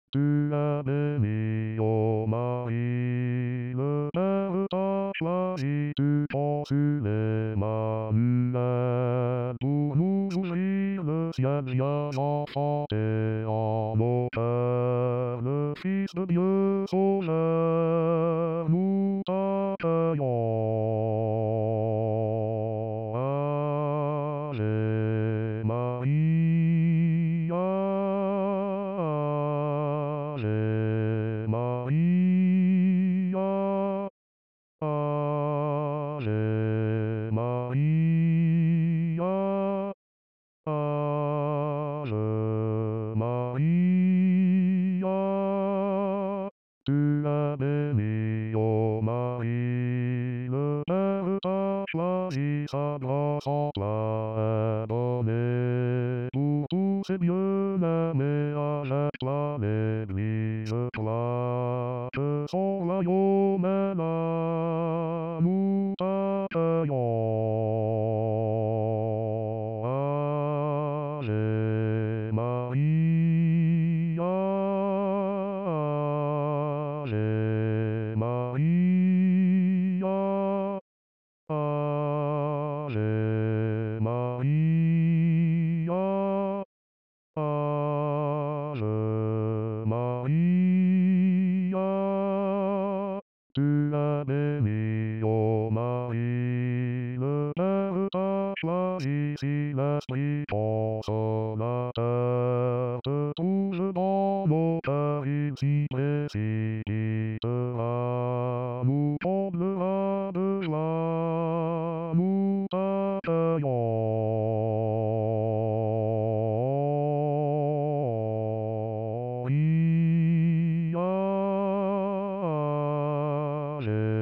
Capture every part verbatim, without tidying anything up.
Tu avais mis au mari, le père t'a choisi, tu conçus les manuels pour nous ouvrir le ciel, viens chanter en nos cœurs, le Fils de Dieu sauveur, nous t'accueillons. Allez Maria, Allez Maria, Allez Maria, Allez Maria. Tu es bénie, ô Marie, le Père t'a choisi, sa grâce en toi est donnée. Pour tous ces bien-aimés, achète-toi l'Église, toi, que son royaume est là, nous t'accueillons. Allez Maria, Allez Maria, Allez Maria, Allez Maria. Tu es bénie, ô Marie, le Père t'a choisi, si l'Esprit consolateur te trouve dans nos cœurs, il s'y précipitera, nous comblera de joie, nous t'accueillons.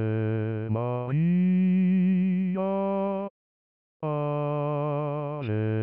Allez Maria, Allez